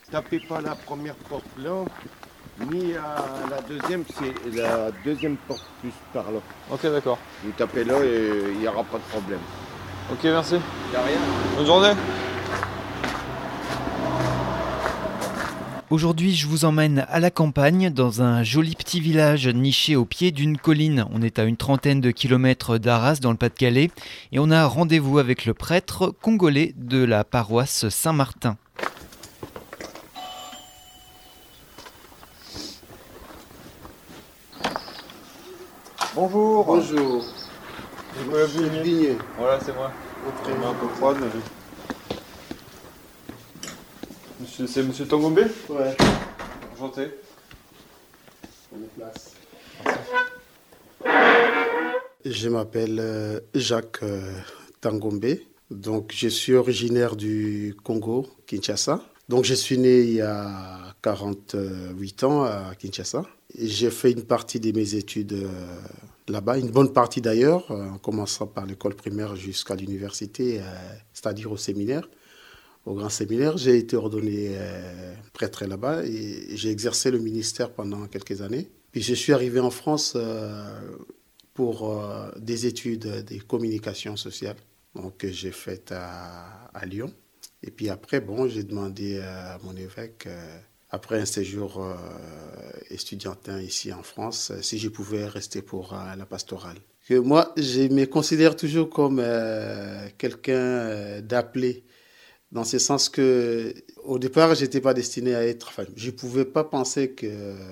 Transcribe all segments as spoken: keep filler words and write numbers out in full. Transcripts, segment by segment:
tapez pas la première porte là, ni à la deuxième, c'est la deuxième porte plus par là. Ok, d'accord. Vous tapez là et il n'y aura pas de problème. Ok, merci. Y a rien. Bonne journée. Aujourd'hui, je vous emmène à la campagne, dans un joli petit village niché au pied d'une colline. On est à une trentaine de kilomètres d'Arras, dans le Pas-de-Calais, et on a rendez-vous avec le prêtre congolais de la paroisse Saint-Martin. Bonjour. Bonjour. Nicolas Vignier. Vignier. Voilà, c'est moi. Entrez. On est un peu froide, mais... Monsieur, c'est Monsieur Tangombe? Ouais. Enchanté. Prenez place. Je m'appelle euh, Jacques euh, Tangombe. Donc, je suis originaire du Congo, Kinshasa. Donc, je suis né il y a quarante-huit ans à Kinshasa. Et j'ai fait une partie de mes études euh, là-bas, une bonne partie d'ailleurs, euh, en commençant par l'école primaire jusqu'à l'université, euh, c'est-à-dire au séminaire. Au grand séminaire, j'ai été ordonné euh, prêtre là-bas et j'ai exercé le ministère pendant quelques années. Puis je suis arrivé en France euh, pour euh, des études de communication sociale, donc que j'ai faites à, à Lyon. Et puis après, bon, j'ai demandé à mon évêque, euh, après un séjour euh, estudiantin ici en France, si je pouvais rester pour euh, la pastorale. Que moi, je me considère toujours comme euh, quelqu'un euh, d'appelé. Dans ce sens que, au départ, je n'étais pas destiné à être. Enfin, je ne pouvais pas penser que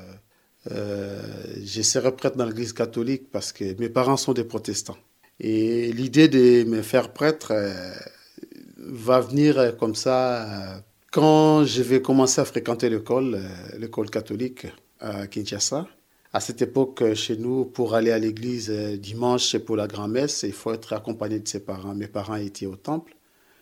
euh, je serais prêtre dans l'église catholique parce que mes parents sont des protestants. Et l'idée de me faire prêtre euh, va venir comme ça euh, quand je vais commencer à fréquenter l'école, euh, l'école catholique à Kinshasa. À cette époque, chez nous, pour aller à l'église euh, dimanche pour la grand-messe, il faut être accompagné de ses parents. Mes parents étaient au temple.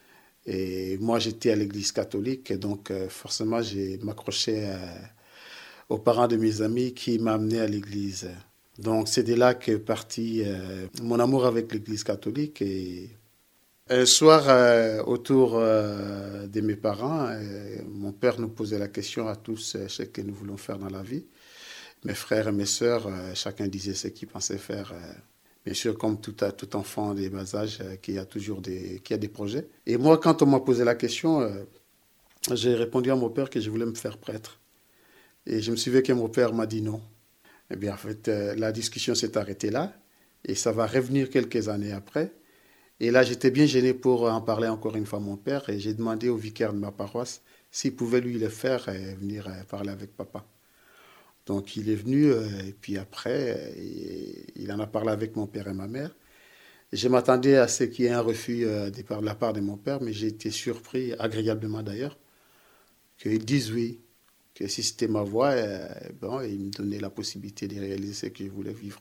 Et moi, j'étais à l'église catholique, donc euh, forcément, j'ai m'accroché euh, aux parents de mes amis qui m'amenaient à l'église. Donc, c'est de là qu'est parti euh, mon amour avec l'église catholique. Et un soir, euh, autour euh, de mes parents, euh, mon père nous posait la question à tous euh, ce que nous voulons faire dans la vie. Mes frères et mes sœurs, euh, chacun disait ce qu'il pensait faire. Euh, Bien sûr, comme tout, tout enfant des bas âges, euh, qui a toujours des, qui a des projets. Et moi, quand on m'a posé la question, euh, j'ai répondu à mon père que je voulais me faire prêtre. Et je me souviens que mon père m'a dit non. Eh bien, en fait, euh, la discussion s'est arrêtée là. Et ça va revenir quelques années après. Et là, j'étais bien gêné pour en parler encore une fois à mon père. Et j'ai demandé au vicaire de ma paroisse s'il pouvait lui le faire et venir euh, parler avec papa. Donc il est venu euh, et puis après, euh, il en a parlé avec mon père et ma mère. Et je m'attendais à ce qu'il y ait un refus euh, de la part de mon père, mais j'ai été surpris, agréablement d'ailleurs, qu'ils disent oui, que si c'était ma voie, euh, bon, ils me donnaient la possibilité de réaliser ce que je voulais vivre.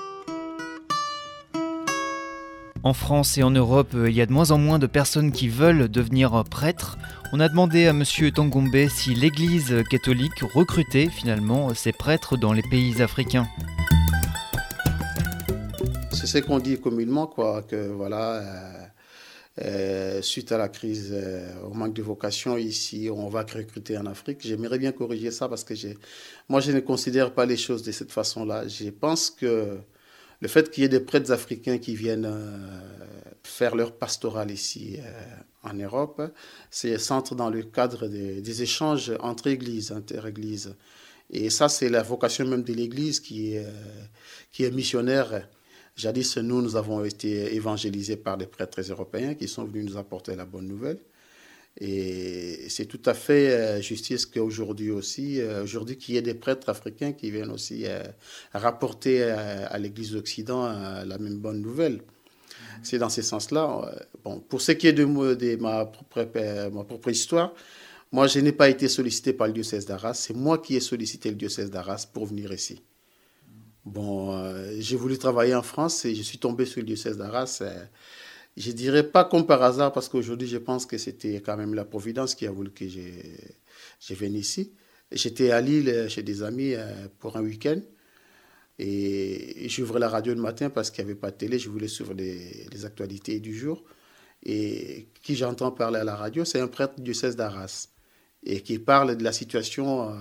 En France et en Europe, il y a de moins en moins de personnes qui veulent devenir prêtres. On a demandé à Monsieur Tangombe si l'Église catholique recrutait finalement ses prêtres dans les pays africains. C'est ce qu'on dit communément, quoi, que voilà, euh, euh, suite à la crise, euh, au manque de vocation ici, on va recruter en Afrique. J'aimerais bien corriger ça parce que j'ai, moi, je ne considère pas les choses de cette façon-là. Je pense que le fait qu'il y ait des prêtres africains qui viennent euh, faire leur pastoral ici euh, en Europe, c'est centre dans le cadre des, des échanges entre églises, inter-églises. Et ça, c'est la vocation même de l'Église qui est, euh, qui est missionnaire. Jadis, nous, nous avons été évangélisés par des prêtres européens qui sont venus nous apporter la bonne nouvelle. Et c'est tout à fait euh, justice qu'aujourd'hui aussi, euh, aujourd'hui qu'il y ait des prêtres africains qui viennent aussi euh, rapporter euh, à l'Église d'Occident euh, la même bonne nouvelle. Mmh. C'est dans ce sens-là. Euh, bon, pour ce qui est de, de ma, propre, euh, ma propre histoire, moi, je n'ai pas été sollicité par le diocèse d'Arras. C'est moi qui ai sollicité le diocèse d'Arras pour venir ici. Bon, euh, j'ai voulu travailler en France et je suis tombé sur le diocèse d'Arras. Euh, Je ne dirais pas comme par hasard, parce qu'aujourd'hui, je pense que c'était quand même la Providence qui a voulu que je, je vienne ici. J'étais à Lille chez des amis pour un week-end. Et j'ouvrais la radio le matin parce qu'il n'y avait pas de télé. Je voulais suivre les, les actualités du jour. Et qui j'entends parler à la radio, c'est un prêtre du diocèse d'Arras. et qui parle de la situation euh,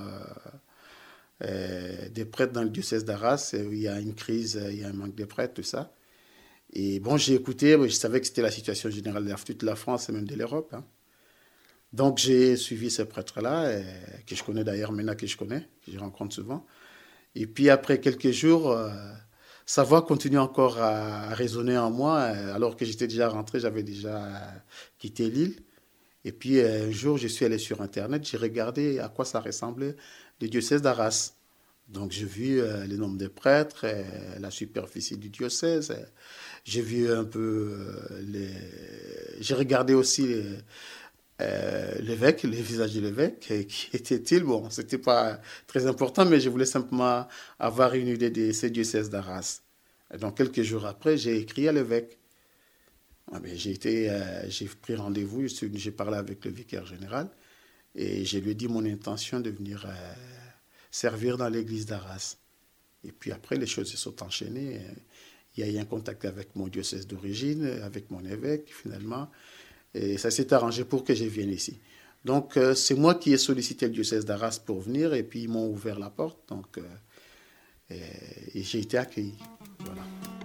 euh, des prêtres dans le diocèse d'Arras, où il y a une crise, il y a un manque de prêtres, tout ça. Et bon, j'ai écouté, je savais que c'était la situation générale de toute la France et même de l'Europe. Hein. Donc j'ai suivi ce prêtre-là, euh, que je connais d'ailleurs maintenant, que je connais, que je rencontre souvent. Et puis après quelques jours, euh, sa voix continue encore à, à résonner en moi, euh, alors que j'étais déjà rentré, j'avais déjà euh, quitté l'île. Et puis euh, un jour, je suis allé sur Internet, j'ai regardé à quoi ça ressemblait le diocèse d'Arras. Donc j'ai vu euh, le nombre de prêtres, euh, la superficie du diocèse. Euh, j'ai vu un peu euh, les... J'ai regardé aussi les, euh, l'évêque, le visage de l'évêque. Et qui était-il? Bon, c'était pas très important, mais je voulais simplement avoir une idée de ce diocèse d'Arras. Et donc quelques jours après, j'ai écrit à l'évêque. Ah, mais j'ai été, euh, j'ai pris rendez-vous, j'ai parlé avec le vicaire général et je lui ai dit mon intention de venir euh, servir dans l'église d'Arras. Et puis après, les choses se sont enchaînées. Il y a eu un contact avec mon diocèse d'origine, avec mon évêque finalement, et ça s'est arrangé pour que je vienne ici. Donc euh, c'est moi qui ai sollicité le diocèse d'Arras pour venir et puis ils m'ont ouvert la porte. Donc, euh, et, et j'ai été accueilli. Voilà.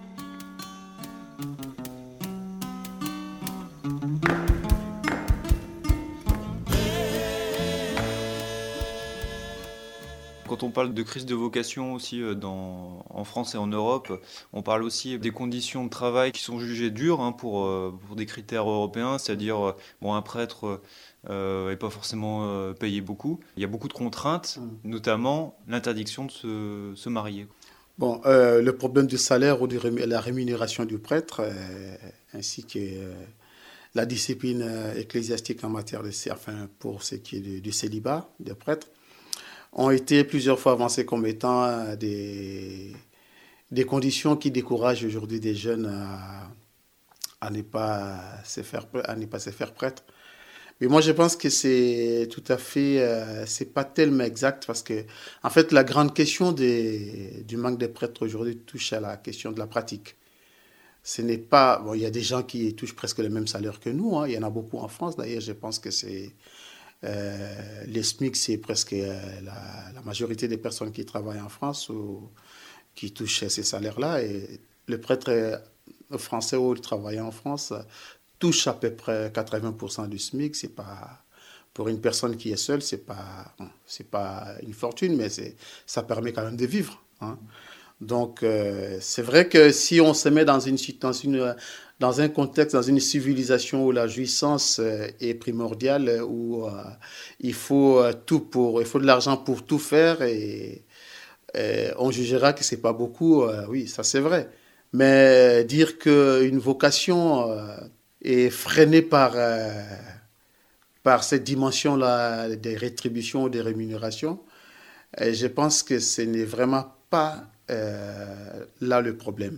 Quand on parle de crise de vocation aussi dans, en France et en Europe, on parle aussi des conditions de travail qui sont jugées dures hein, pour, pour des critères européens, c'est-à-dire bon, un prêtre n'est euh, pas forcément euh, payé beaucoup. Il y a beaucoup de contraintes, mmh. notamment l'interdiction de se, se marier. Bon, euh, le problème du salaire ou de la rémunération du prêtre, euh, ainsi que euh, la discipline ecclésiastique en matière de, enfin, pour ce qui est du, du célibat des prêtres, ont été plusieurs fois avancés comme étant des, des conditions qui découragent aujourd'hui des jeunes à, à, ne pas se faire, à ne pas se faire prêtre. Mais moi, je pense que c'est tout à fait, euh, c'est pas tellement exact parce que, en fait, la grande question des, du manque de prêtres aujourd'hui touche à la question de la pratique. Ce n'est pas, bon, il y a des gens qui touchent presque le même salaire que nous, hein. Il y en a beaucoup en France. D'ailleurs, je pense que c'est Euh, les SMIC, c'est presque euh, la, la majorité des personnes qui travaillent en France ou qui touchent ces salaires-là. Et le prêtre français ou le travailleur en France touche à peu près quatre-vingts pour cent du SMIC. C'est pas, pour une personne qui est seule, c'est pas, bon, c'est pas une fortune, mais c'est, ça permet quand même de vivre. Hein. Donc, euh, c'est vrai que si on se met dans une situation, dans un contexte, dans une civilisation où la jouissance est primordiale, où euh, il faut tout pour, il faut de l'argent pour tout faire et, et on jugera que c'est pas beaucoup. Euh, oui, ça c'est vrai. Mais dire qu'une vocation euh, est freinée par euh, par cette dimension-là des rétributions ou des rémunérations, et je pense que ce n'est vraiment pas euh, là le problème.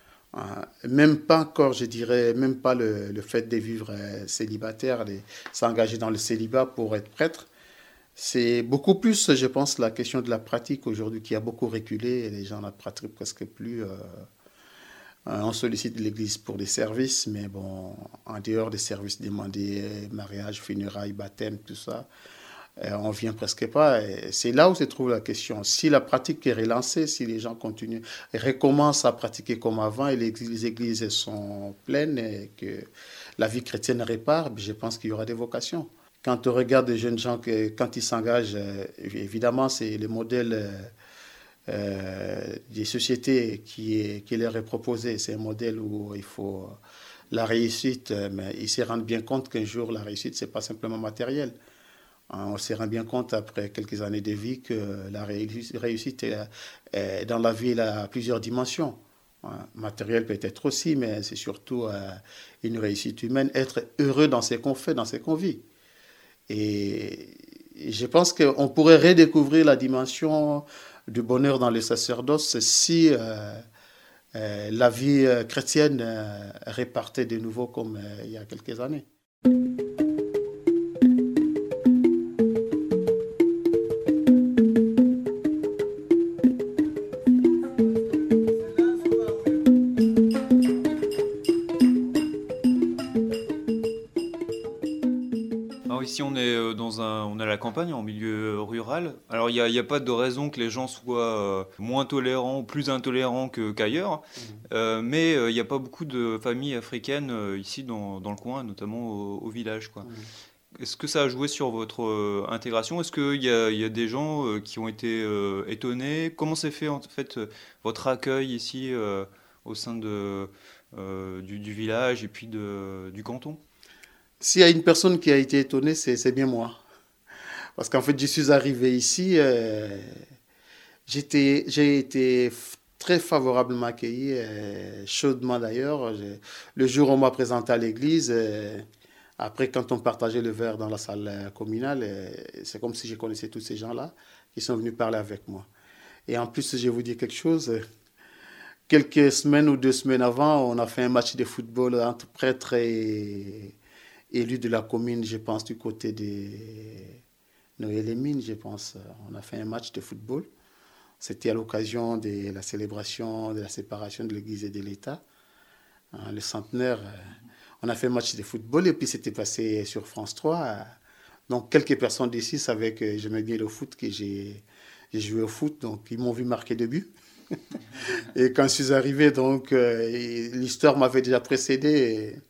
Même pas encore, je dirais, même pas le, le fait de vivre célibataire, de s'engager dans le célibat pour être prêtre. C'est beaucoup plus, je pense, la question de la pratique aujourd'hui qui a beaucoup reculé et les gens ne pratiquent presque plus. Euh, on sollicite l'Église pour des services, mais bon, en dehors des services demandés, mariage, funérailles, baptême, tout ça, on ne vient presque pas. Et c'est là où se trouve la question. Si la pratique est relancée, si les gens continuent et recommencent à pratiquer comme avant et les églises sont pleines et que la vie chrétienne répare, je pense qu'il y aura des vocations. Quand on regarde des jeunes gens, que, quand ils s'engagent, évidemment, c'est le modèle euh, des sociétés qui, est, qui leur est proposé. C'est un modèle où il faut la réussite, mais ils se rendent bien compte qu'un jour, la réussite, ce n'est pas simplement matériel. On se rend bien compte après quelques années de vie que la réussite est, dans la vie elle a plusieurs dimensions. Matériel peut-être aussi, mais c'est surtout une réussite humaine, être heureux dans ce qu'on fait, dans ce qu'on vit. Et je pense qu'on pourrait redécouvrir la dimension du bonheur dans le sacerdoce si euh, euh, la vie chrétienne euh, repartait de nouveau comme euh, il y a quelques années. ici on est dans un, on est à la campagne, en milieu rural. Alors il n'y a, y a pas de raison que les gens soient euh, moins tolérants ou plus intolérants que, qu'ailleurs, mmh. euh, mais il euh, n'y a pas beaucoup de familles africaines euh, ici dans, dans le coin, notamment au, au village, quoi. Mmh. Est-ce que ça a joué sur votre euh, intégration? Est-ce qu'il y a, y a des gens euh, qui ont été euh, étonnés? Comment s'est fait en fait euh, votre accueil ici euh, au sein de, euh, du, du village et puis de, du canton? S'il y a une personne qui a été étonnée, c'est, c'est bien moi. Parce qu'en fait, je suis arrivé ici, euh, j'étais, j'ai été très favorablement accueilli, euh, chaudement d'ailleurs. J'ai, le jour où on m'a présenté à l'église, euh, après quand on partageait le verre dans la salle communale, euh, c'est comme si je connaissais tous ces gens-là qui sont venus parler avec moi. Et en plus, je vais vous dire quelque chose. Quelques semaines ou deux semaines avant, on a fait un match de football entre prêtres et élu de la commune, je pense, du côté des Noël-les-Mines, je pense. On a fait un match de football. C'était à l'occasion de la célébration de la séparation de l'Église et de l'État, hein, le centenaire. On a fait un match de football et puis c'était passé sur France trois. Donc, quelques personnes d'ici savaient que j'aimais bien le foot, que j'ai, j'ai joué au foot. Donc, ils m'ont vu marquer deux buts. Et quand je suis arrivé, donc, euh, l'histoire m'avait déjà précédé. Et,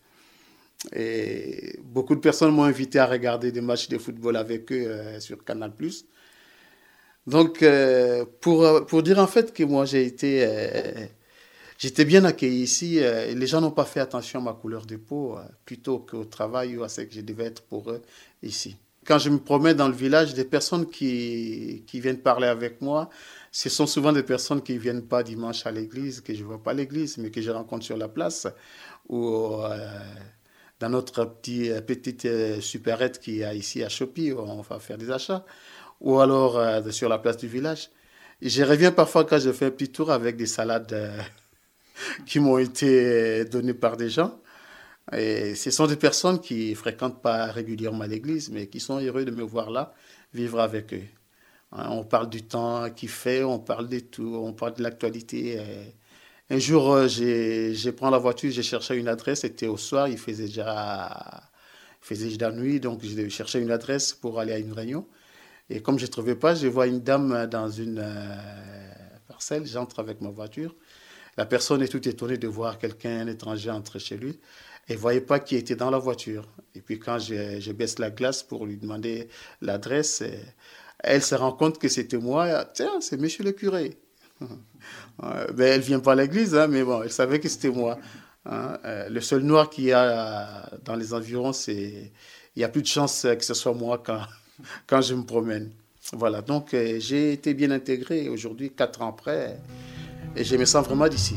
Et beaucoup de personnes m'ont invité à regarder des matchs de football avec eux euh, sur Canal plus. Donc, euh, pour, pour dire en fait que moi, j'ai été, euh, j'étais bien accueilli ici. Euh, les gens n'ont pas fait attention à ma couleur de peau, euh, plutôt qu'au travail ou à ce que je devais être pour eux ici. Quand je me promène dans le village, des personnes qui, qui viennent parler avec moi, ce sont souvent des personnes qui ne viennent pas dimanche à l'église, que je ne vois pas à l'église, mais que je rencontre sur la place ou euh, dans notre petit, petite euh, supérette qui est ici à Chopie, où on va faire des achats, ou alors euh, sur la place du village. Et je reviens parfois quand je fais un petit tour avec des salades euh, qui m'ont été données par des gens. Et ce sont des personnes qui ne fréquentent pas régulièrement l'église, mais qui sont heureux de me voir là, vivre avec eux. Hein, on parle du temps qu'il fait, on parle de tout, on parle de l'actualité. Et un jour, j'ai, j'ai pris la voiture, j'ai cherché une adresse, c'était au soir, il faisait déjà, il faisait déjà nuit, donc j'ai cherché une adresse pour aller à une réunion. Et comme je ne trouvais pas, je vois une dame dans une euh, parcelle, j'entre avec ma voiture. La personne est toute étonnée de voir quelqu'un, un étranger, entrer chez lui. Elle ne voyait pas qui était dans la voiture. Et puis quand je, je baisse la glace pour lui demander l'adresse, elle se rend compte que c'était moi. Tiens, c'est monsieur le curé. Ben, elle ne vient pas à l'église, hein, mais bon, elle savait que c'était moi. Hein. Le seul noir qu'il y a dans les environs, c'est il n'y a plus de chance que ce soit moi quand, quand je me promène. Voilà, donc j'ai été bien intégré aujourd'hui, quatre ans après, et je me sens vraiment d'ici.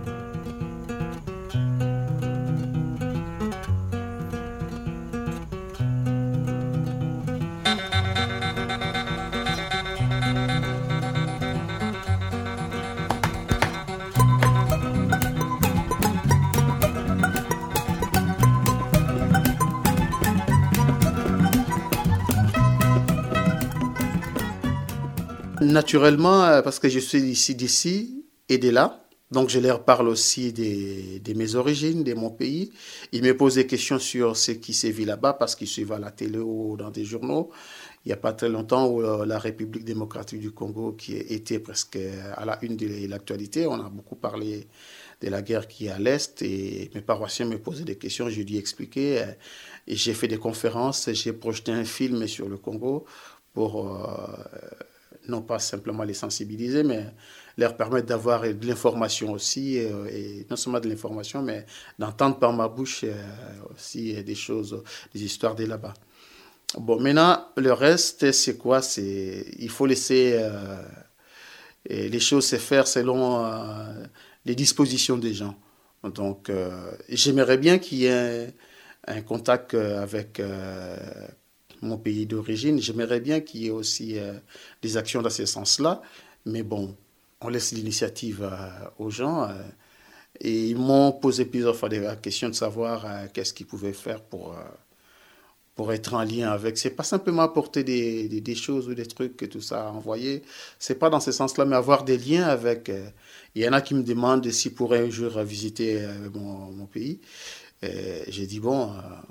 Naturellement, parce que je suis ici d'ici et de là, donc je leur parle aussi de, de mes origines, de mon pays. Ils me posent des questions sur ce qui s'est vu là-bas, parce qu'ils suivent à la télé ou dans des journaux. Il n'y a pas très longtemps, où la République démocratique du Congo, qui était presque à la une de l'actualité, on a beaucoup parlé de la guerre qui est à l'Est, et mes paroissiens me posaient des questions, je lui ai expliqué. Et j'ai fait des conférences, j'ai projeté un film sur le Congo pour... Euh, non pas simplement les sensibiliser, mais leur permettre d'avoir de l'information aussi, euh, et non seulement de l'information, mais d'entendre par ma bouche euh, aussi des choses, des histoires de là-bas. Bon, maintenant, le reste, c'est quoi? C'est, il faut laisser euh, les choses se faire selon euh, les dispositions des gens. Donc, euh, j'aimerais bien qu'il y ait un, un contact avec... Euh, mon pays d'origine. J'aimerais bien qu'il y ait aussi euh, des actions dans ce sens-là, mais bon, on laisse l'initiative euh, aux gens. Euh, et ils m'ont posé plusieurs fois la question de savoir euh, qu'est-ce qu'ils pouvaient faire pour, euh, pour être en lien avec. C'est pas simplement apporter des, des, des choses ou des trucs et tout ça à envoyer. C'est pas dans ce sens-là, mais avoir des liens avec. Euh, il y en a qui me demandent s'ils pourraient un jour visiter euh, mon, mon pays. Et j'ai dit, bon... Euh,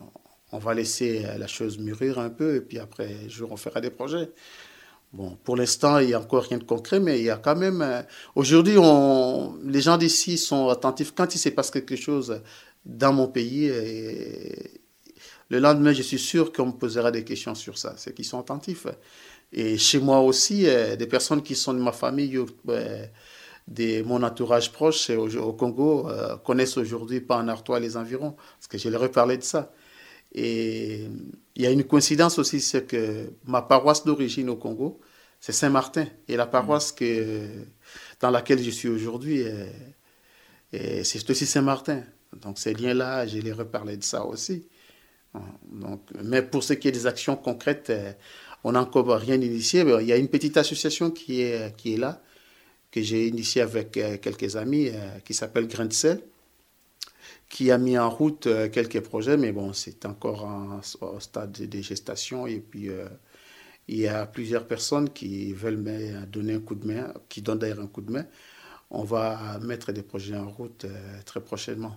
on va laisser la chose mûrir un peu et puis après, un jour, on fera des projets. Bon, pour l'instant, il n'y a encore rien de concret, mais il y a quand même... Euh, aujourd'hui, on, les gens d'ici sont attentifs. Quand il se passe quelque chose dans mon pays, et, le lendemain, je suis sûr qu'on me posera des questions sur ça. C'est qu'ils sont attentifs. Et chez moi aussi, euh, des personnes qui sont de ma famille, euh, de mon entourage proche au, au Congo, euh, connaissent aujourd'hui pas en Artois les environs, parce que je leur ai parlé de ça. Et il y a une coïncidence aussi, c'est que ma paroisse d'origine au Congo, c'est Saint-Martin. Et la paroisse que, dans laquelle je suis aujourd'hui, est, est, c'est aussi Saint-Martin. Donc ces liens-là, je leur ai parlé de ça aussi. Donc, mais pour ce qui est des actions concrètes, on n'a encore rien initié. Il y a une petite association qui est, qui est là, que j'ai initiée avec quelques amis, qui s'appelle Grain de Sel, qui a mis en route quelques projets, mais bon, c'est encore en, au stade de gestation. Et puis, euh, il y a plusieurs personnes qui veulent me donner un coup de main, qui donnent d'ailleurs un coup de main. On va mettre des projets en route euh, très prochainement.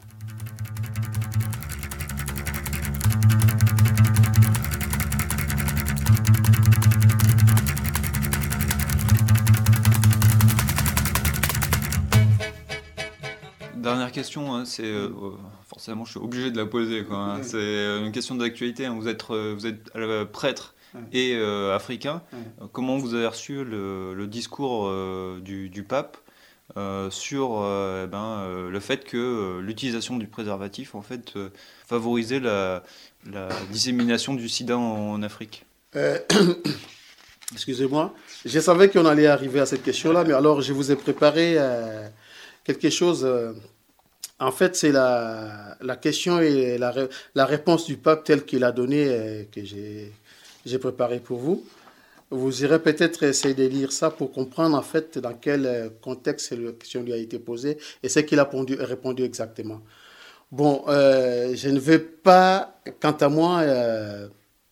Dernière question, hein, c'est euh, forcément je suis obligé de la poser, quoi, hein. C'est une question d'actualité, hein. Vous êtes, vous êtes euh, prêtre et euh, africain. Comment vous avez reçu le, le discours euh, du, du pape euh, sur euh, ben, euh, le fait que euh, l'utilisation du préservatif en fait euh, favorisait la, la dissémination du sida en, en Afrique? euh, Excusez-moi, je savais qu'on allait arriver à cette question-là, mais alors je vous ai préparé euh, quelque chose. Euh, en fait, c'est la, la question et la, la réponse du pape telle qu'il a donnée euh, que j'ai, j'ai préparé pour vous. Vous irez peut-être essayer de lire ça pour comprendre en fait dans quel contexte la question lui a été posée et ce qu'il a répondu, répondu exactement. Bon, euh, je ne vais pas, quant à moi, euh,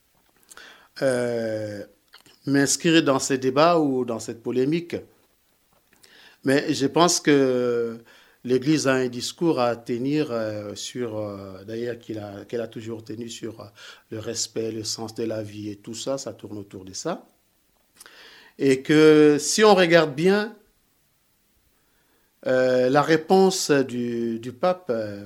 euh, m'inscrire dans ces débats ou dans cette polémique. Mais je pense que l'Église a un discours à tenir euh, sur, euh, d'ailleurs qu'il a, qu'elle a toujours tenu sur euh, le respect, le sens de la vie et tout ça, ça tourne autour de ça. Et que si on regarde bien, euh, la réponse du, du pape euh,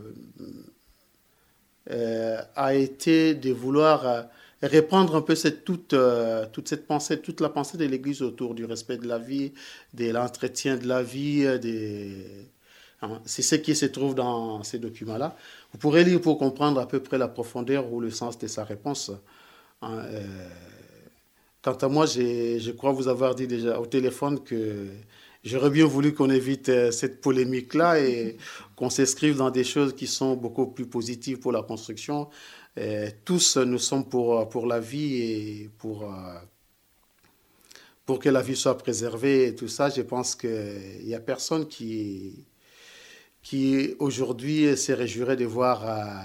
euh, a été de vouloir euh, répandre un peu cette, toute, euh, toute cette pensée, toute la pensée de l'Église autour du respect de la vie, de l'entretien de la vie. Des... Hein, c'est ce qui se trouve dans ces documents-là. Vous pourrez lire pour comprendre à peu près la profondeur ou le sens de sa réponse. Hein, euh... Quant à moi, je crois vous avoir dit déjà au téléphone que j'aurais bien voulu qu'on évite cette polémique-là et qu'on s'inscrive dans des choses qui sont beaucoup plus positives pour la construction. Et tous, nous sommes pour, pour la vie et pour, pour que la vie soit préservée et tout ça. Je pense qu'il n'y a personne qui, qui aujourd'hui se réjouirait de voir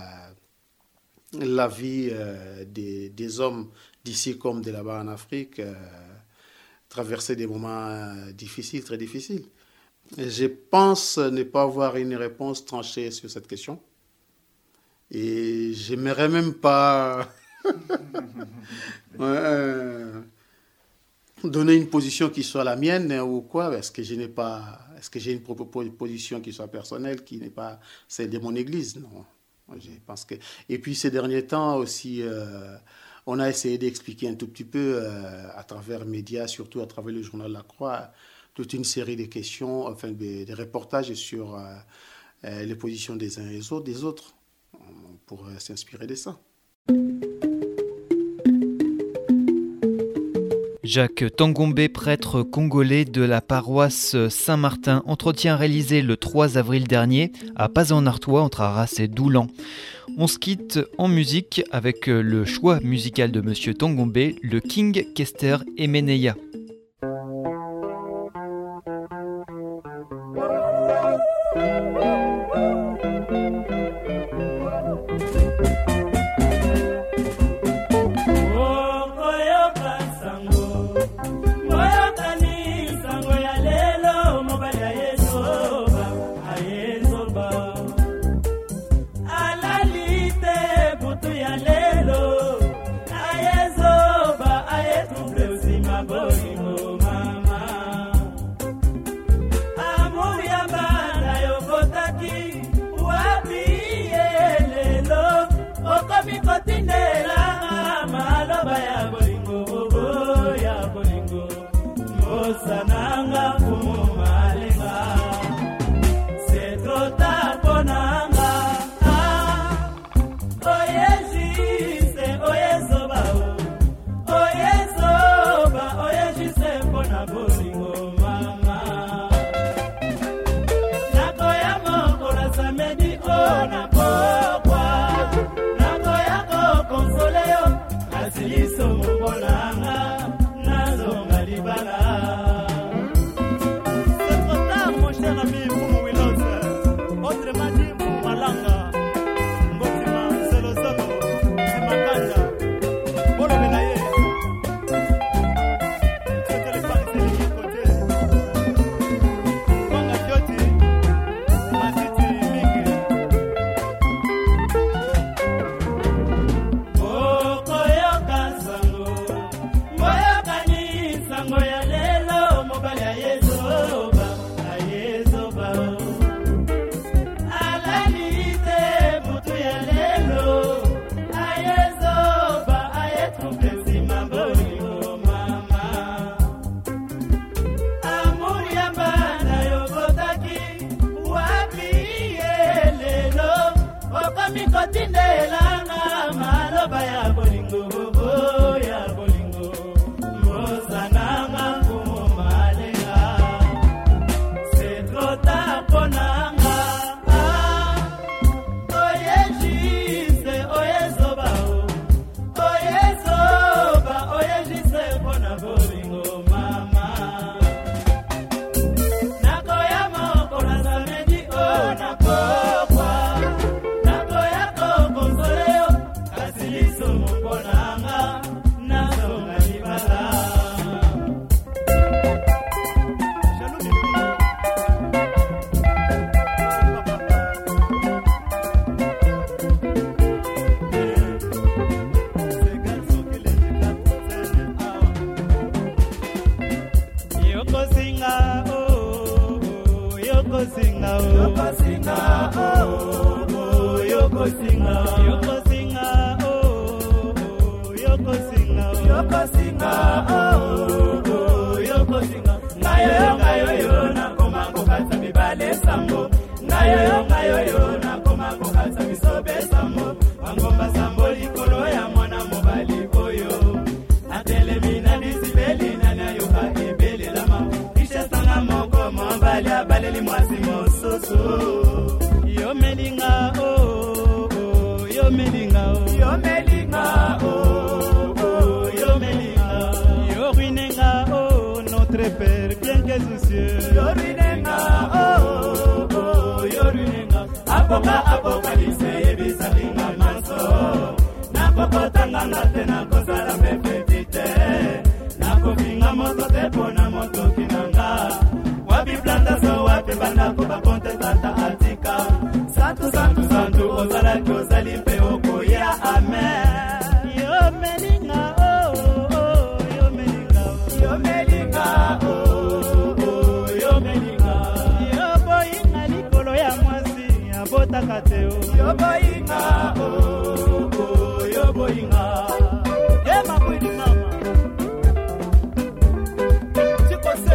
la vie des, des hommes d'ici comme de là-bas en Afrique, euh, traverser des moments euh, difficiles, très difficiles. Et je pense ne pas avoir une réponse tranchée sur cette question. Et je n'aimerais même pas euh, donner une position qui soit la mienne ou quoi, parce que je n'ai pas, est-ce que j'ai une position qui soit personnelle, qui n'est pas celle de mon Église? Non. Je pense que... Et puis ces derniers temps aussi... Euh, on a essayé d'expliquer un tout petit peu euh, à travers les médias, surtout à travers le journal La Croix, toute une série de questions, enfin des, des reportages sur euh, euh, les positions des uns et des autres, des autres pour euh, s'inspirer de ça. Jacques Tangombe, prêtre congolais de la paroisse Saint-Martin, entretien réalisé le trois avril dernier à Pazan-Artois entre Arras et Doulan. On se quitte en musique avec le choix musical de Monsieur Tangombe, le King Kester Emeneya. Alali te butu ya lelo maloba ya bolingo bobo ya bolingo mosananga fumu malenga c'est trop tard ponanga oye jise oye zoba oye zoba oye jise pona bolingo mama nakoya mokola samedi ona pokwa nakoya ko konsoleo asiliso mbolanga nazonga libala. C'est trop tard mon cher ami Fumu Willows, autrement dit Malanga Mbotima Selozolo Emakanda Bolo Benaye Tete le Paris de côté Wanga Joti Masiti Mingi Okoyoka sango Moyoka ni sango ya lelo mobali ya yezoba ayezoba alalite mutu ya lelo ayezoba ayetrompesi mabolingo mama amuri ya bana yokotaki wapi ye lelo okomi kotindelanga maloba ya bolingo bobo ya bolingo mosananga fumu malenga c'est trop tard ponanga oye jise oye zoba oye zoba oye jise pona bolingo mama nakoya mokola samedi ona pokwa nakoya ko konsoleo asiliso mponanga nazonga libala. Yoko singa oh oh yoko singa oh yoko singa oh oh yoko singa yoko singa oh oh yoko singa yoko singa oh oh yoko singa ngayo ngayo yo na koma kokata mibale sambo ngayo ngayo yo na koma kokata misobe sambo wangomba sambo likolo ya mwana mobali boyo atelemina disibeli nana yoka ebele lama isha sanga moko mobali abaleli mwasi mososo yo melinga oh oh yo melinga oh yo melinga oh oh yo melinga yo ruinenga oh notre père bien que soucieux yo ruinenga oh oh yo ruinenga apoka apokalipse yebisalinga manso nakokotanga ngate nakosala mepetite nakofinga moto te pona moto kinanga wapi plantaso wapi bandako bakonte tata atika santu santu santu ozalaki ozali mpe okoya amen yo melinga oh oh yo melinga yo melinga oh oh yo melinga yo boyinga likolo ya mwasi abotaka te yo boyinga oh oh yo boyinga ye makwidi mama chikose.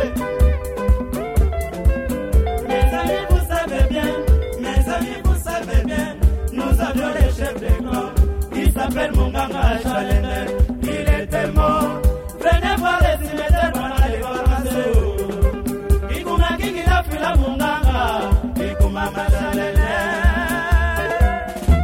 Mes amis vous savez bien, mes amis vous savez bien, nous avions les chefs de clan, il s'appelle Munganga Chalene, il était mort, venez voir les cimetières pendant les vacances, Ikuma Kingi la fila Munganga, Ikuma Chalene.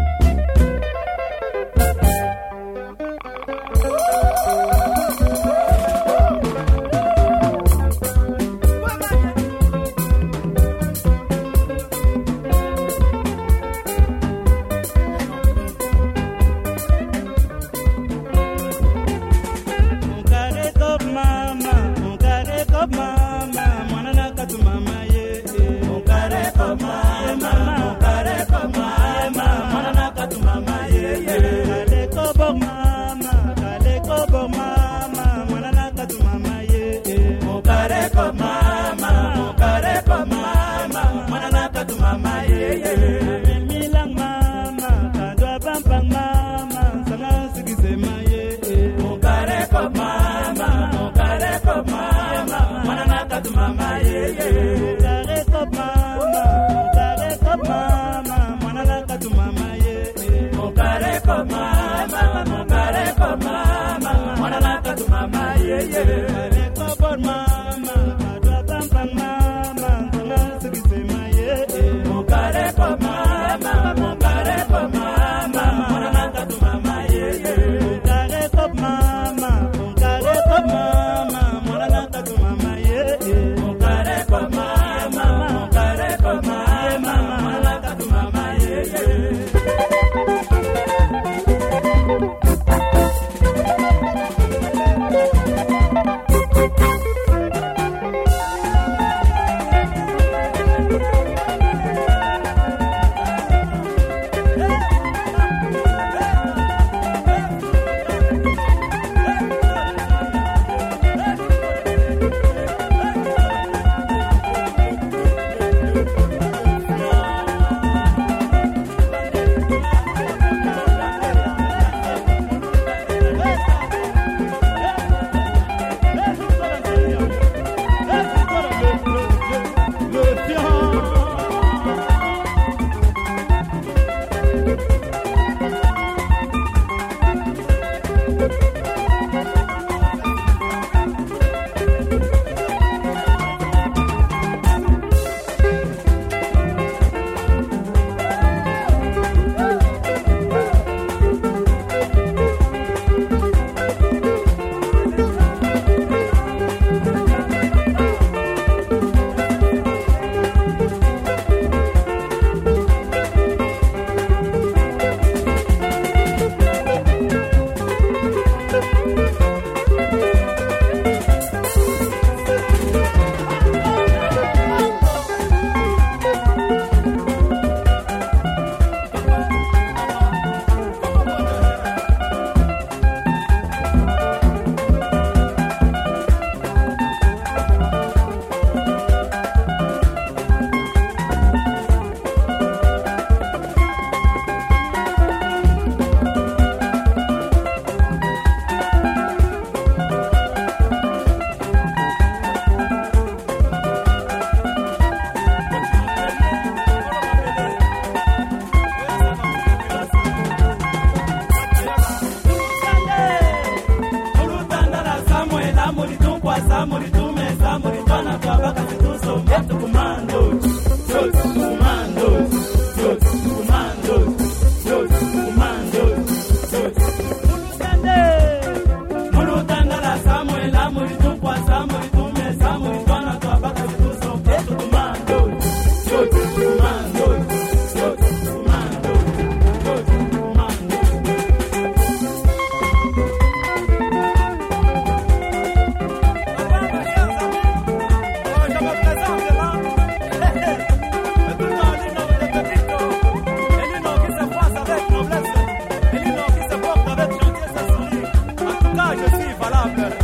Je suis valable.